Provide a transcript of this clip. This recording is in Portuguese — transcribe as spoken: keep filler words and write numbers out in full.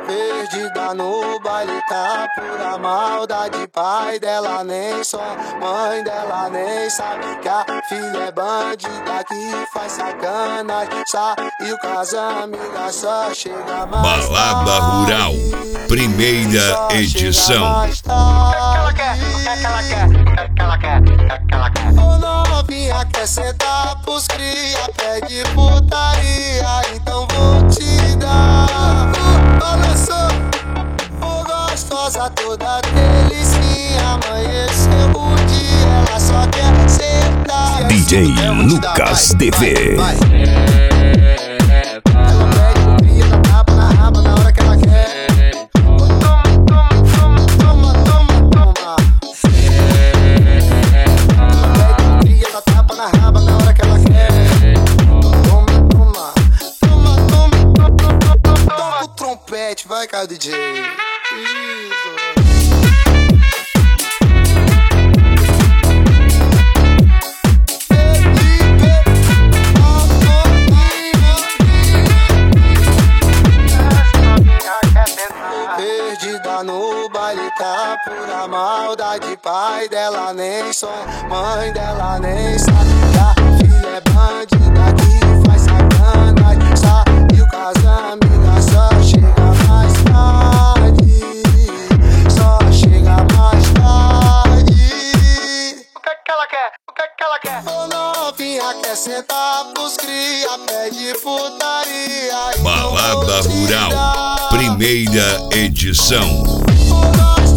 Perdida no baile, tá pura maldade. Pai dela nem só, mãe dela nem sabe que a filha é bandida que faz sacanagem. Saiu com as amigas, só chega mais Balada tarde. Rural, primeira edição. O que ela quer? O que ela quer? O que ela quer? O que ela quer? Ô novinha quer sentar pros cria, pede putaria, então vou te dar. Balançou, ô gostosa toda delicinha, amanheceu o dia, ela só quer sentar. D J Lucas D V. Vai, vai. Ela pede pro cria, dá tapa na raba na hora que ela quer. Toma, toma, toma, toma, toma, toma. Ela pede pro cria, dá tapa na raba na hora que ela quer. Toma, toma, toma, toma, toma, toma. Toca o trompete, vai, cara, D J. Isso. Perdida no baile, tá pura maldade. Pai dela nem só, mãe dela nem sabe que a filha é bandida que faz sacanagem. Saiu com as amigas, só chega mais tarde. Só chega mais tarde. O que que ela quer? O que que ela quer? Ô novinha quer sentar pros cria, pede putaria. Balada Rural, primeira edição. Então